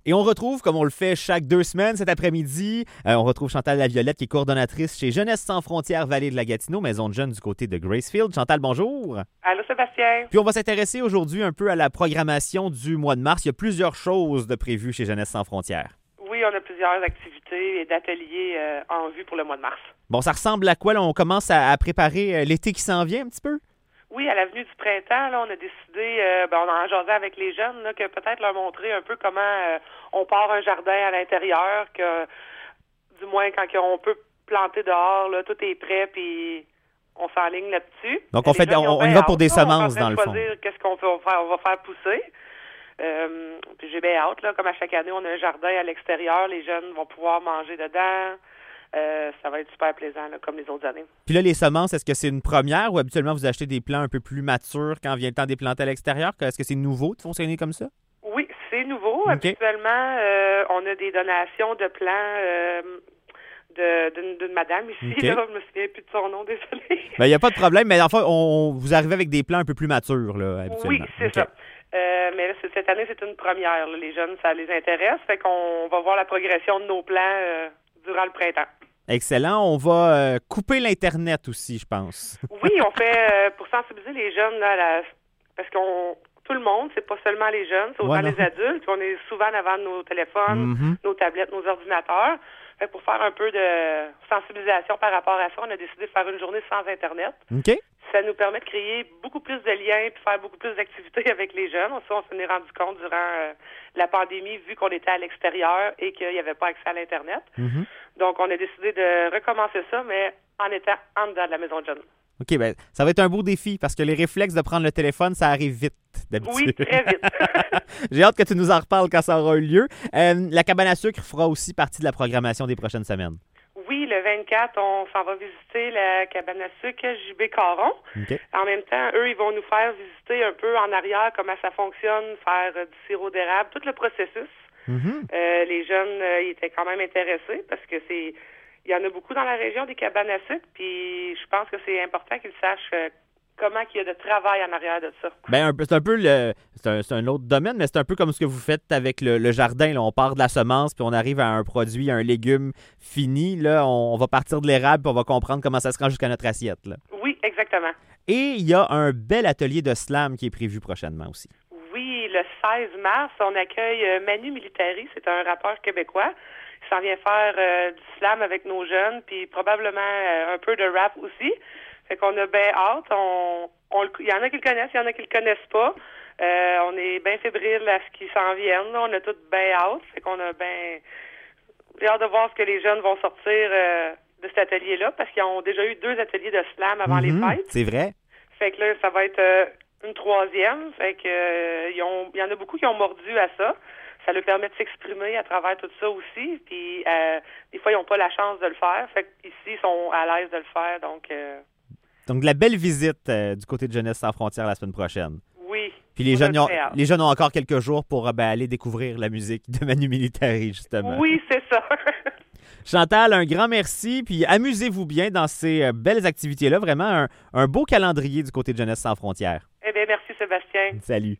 Et on retrouve, comme on le fait chaque 2 semaines cet après-midi, on retrouve Chantal Laviolette qui est coordonnatrice chez Jeunesse sans frontières Vallée de la Gatineau, maison de jeunes du côté de Gracefield. Chantal, bonjour. Allô, Sébastien. Puis on va s'intéresser aujourd'hui un peu à la programmation du mois de mars. Il y a plusieurs choses de prévues chez Jeunesse sans frontières. Oui, on a plusieurs activités et d'ateliers en vue pour le mois de mars. Bon, ça ressemble à quoi? Là, on commence à préparer l'été qui s'en vient un petit peu? Oui, à l'avenue du printemps, là, on a décidé, on en jasé avec les jeunes, là, que peut-être leur montrer un peu comment on part un jardin à l'intérieur, que du moins quand on peut planter dehors, là, tout est prêt, puis on s'enligne là-dessus. Donc on y va pour des semences dans le fond. Choisir qu'est-ce qu'on va faire pousser. Puis j'ai bien hâte, là, comme à chaque année, on a un jardin à l'extérieur, les jeunes vont pouvoir manger dedans. Ça va être super plaisant, là, comme les autres années. Puis là, les semences, est-ce que c'est une première ou habituellement vous achetez des plants un peu plus matures quand vient le temps des planter à l'extérieur? Est-ce que c'est nouveau de fonctionner comme ça? Oui, c'est nouveau. Okay. Habituellement, on a des donations de plants d'une madame ici. Okay. Là, je me souviens plus de son nom, désolée. Il n'y a pas de problème, mais enfin, vous arrivez avec des plants un peu plus matures, là, habituellement. Oui, c'est ça. Mais là, cette année, c'est une première. Là. Les jeunes, ça les intéresse. Fait qu'on va voir la progression de nos plants durant le printemps. Excellent. On va couper l'Internet aussi, je pense. Oui, on fait pour sensibiliser les jeunes, là, parce qu'on tout le monde, c'est pas seulement les jeunes, c'est autant les adultes. On est souvent en avant de nos téléphones, nos tablettes, nos ordinateurs. Fait pour faire un peu de sensibilisation par rapport à ça, on a décidé de faire une journée sans Internet. OK. Ça nous permet de créer beaucoup plus de liens et faire beaucoup plus d'activités avec les jeunes. Ça, on s'en est rendu compte durant la pandémie, vu qu'on était à l'extérieur et qu'il n'y avait pas accès à l'Internet. Mm-hmm. Donc, on a décidé de recommencer ça, mais en étant en dedans de la maison de jeunes. OK, bien, ça va être un beau défi parce que les réflexes de prendre le téléphone, ça arrive vite, d'habitude. Oui, très vite. J'ai hâte que tu nous en reparles quand ça aura eu lieu. La cabane à sucre fera aussi partie de la programmation des prochaines semaines. Oui, le 24, on s'en va visiter la cabane à sucre JB Caron. Okay. En même temps, eux, ils vont nous faire visiter un peu en arrière comment ça fonctionne, faire du sirop d'érable, tout le processus. Mm-hmm. Les jeunes, ils étaient quand même intéressés parce que il y en a beaucoup dans la région des cabanes à sucre, puis je pense que c'est important qu'ils sachent comment il y a de travail en arrière de ça. Bien, c'est un peu c'est un autre domaine, mais c'est un peu comme ce que vous faites avec le jardin. Là. On part de la semence, puis on arrive à un produit, un légume fini. Là, on va partir de l'érable, puis on va comprendre comment ça se rend jusqu'à notre assiette. Là. Oui, exactement. Et il y a un bel atelier de slam qui est prévu prochainement aussi. Oui, le 16 mars, on accueille Manu Militari, c'est un rappeur québécois. Il s'en vient faire du slam avec nos jeunes, puis probablement un peu de rap aussi. Fait qu'on a bien hâte. Il y en a qui le connaissent, il y en a qui le connaissent pas. On est bien fébrile à ce qu'ils s'en viennent. Là. On a tous bien hâte. Fait qu'on a bien hâte de voir ce que les jeunes vont sortir de cet atelier-là, parce qu'ils ont déjà eu 2 ateliers de slam avant les fêtes. C'est vrai. Fait que là, ça va être une 3e. Fait que il y en a beaucoup qui ont mordu à ça. Ça leur permet de s'exprimer à travers tout ça aussi. Puis des fois, ils n'ont pas la chance de le faire. Fait qu'ici, ils sont à l'aise de le faire. Donc, de la belle visite du côté de Jeunesse sans frontières la semaine prochaine. Oui. Puis les jeunes ont encore quelques jours pour aller découvrir la musique de Manu Militari, justement. Oui, c'est ça. Chantal, un grand merci. Puis amusez-vous bien dans ces belles activités-là. Vraiment un beau calendrier du côté de Jeunesse sans frontières. Eh bien, merci Sébastien. Salut.